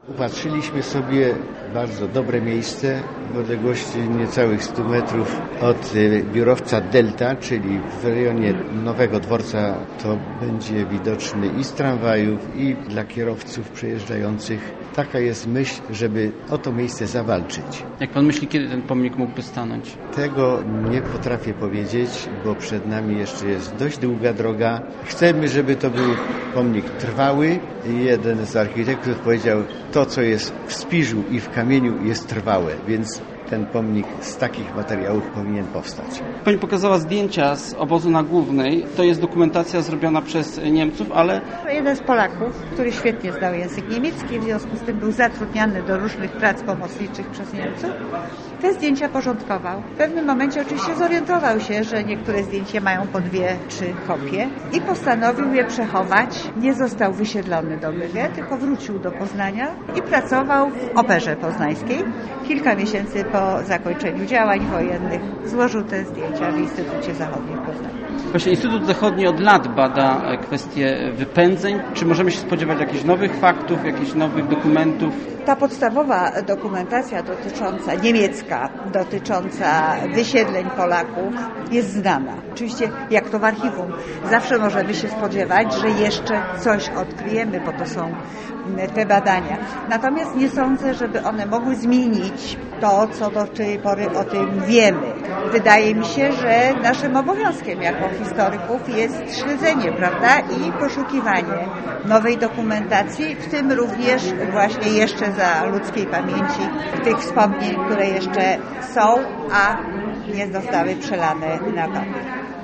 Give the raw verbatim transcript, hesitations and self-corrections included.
Upatrzyliśmy sobie bardzo dobre miejsce w odległości niecałych stu metrów od biurowca Delta, czyli w rejonie Nowego Dworca. To będzie widoczny i z tramwajów, i dla kierowców przejeżdżających. Taka jest myśl, żeby o to miejsce zawalczyć. Jak pan myśli, kiedy ten pomnik mógłby stanąć? Tego nie potrafię powiedzieć, bo przed nami jeszcze jest dość długa droga. Chcemy, żeby to był pomnik trwały. Jeden z architektów powiedział, to co jest w spiżu i w kamieniu jest trwałe, więc ten pomnik z takich materiałów powinien powstać. Pani pokazała zdjęcia z obozu na Głównej. To jest dokumentacja zrobiona przez Niemców, ale... Jeden z Polaków, który świetnie znał język niemiecki, w związku z tym był zatrudniany do różnych prac pomocniczych przez Niemców. Te zdjęcia porządkował. W pewnym momencie oczywiście zorientował się, że niektóre zdjęcia mają po dwie, trzy kopie i postanowił je przechować. Nie został wysiedlony do Mywie, tylko wrócił do Poznania i pracował w Operze Poznańskiej. Kilka miesięcy po zakończeniu działań wojennych złożył te zdjęcia w Instytucie Zachodnim w Poznaniu. Właśnie Instytut Zachodni od lat bada kwestie wypędzeń. Czy możemy się spodziewać jakichś nowych faktów, jakichś nowych dokumentów? Ta podstawowa dokumentacja dotycząca, niemiecka, dotycząca wysiedleń Polaków jest znana. Oczywiście, jak to w archiwum, zawsze możemy się spodziewać, że jeszcze coś odkryjemy, bo to są te badania. Natomiast nie sądzę, żeby one mogły zmienić to, co do tej pory o tym wiemy. Wydaje mi się, że naszym obowiązkiem jako historyków jest śledzenie, prawda, i poszukiwanie nowej dokumentacji, w tym również właśnie jeszcze za ludzkiej pamięci tych wspomnień, które jeszcze są, a nie zostały przelane na papier.